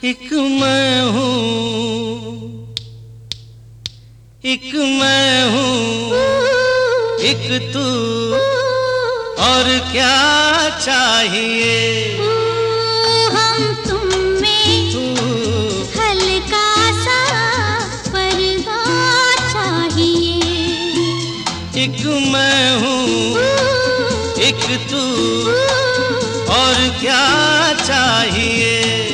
एक मैं हूँ, एक मैं हूँ, एक तू, और क्या चाहिए। हम तुम में हल्का सा पर्दा चाहिए। एक मैं हूँ, एक तू, और क्या चाहिए।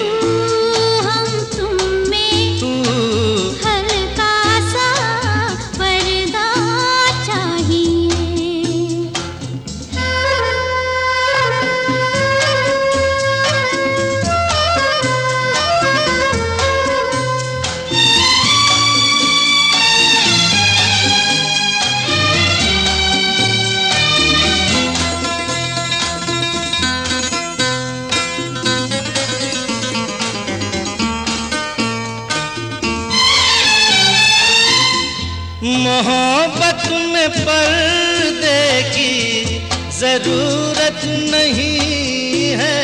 मोहब्बत में पर्दे की जरूरत नहीं है।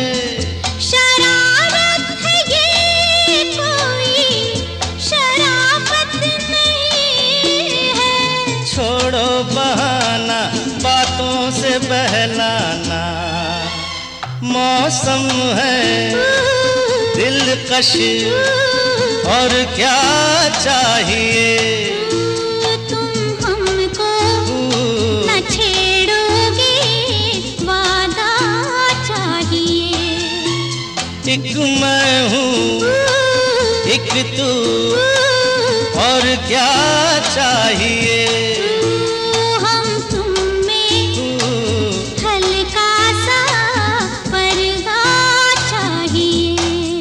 शरारत है ये कोई शराफत नहीं है। छोड़ो बहाना बातों से बहलाना, मौसम है दिलकश, और क्या चाहिए। एक मैं हूँ, एक तू, और क्या चाहिए। हम तुम में हल्का सा पर्दा चाहिए।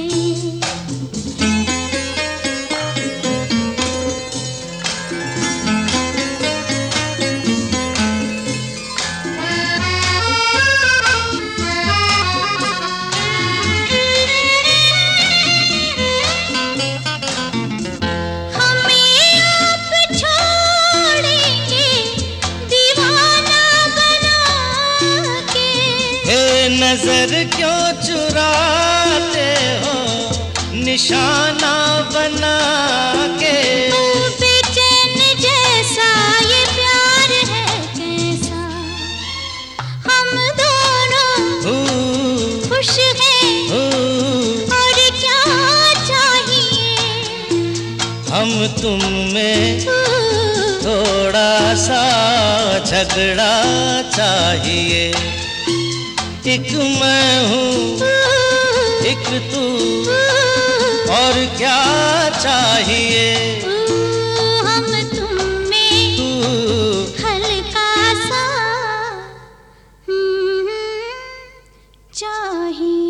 नजर क्यों चुराते हो निशाना बना के। बेचैन जैसा ये प्यार है कैसा, हम दोनों खुश हैं, और क्या चाहिए। हम तुम में थोड़ा सा झगड़ा चाहिए। एक मैं हूँ, एक तू, और क्या चाहिए। हम तुम में हल्का सा चाहिए।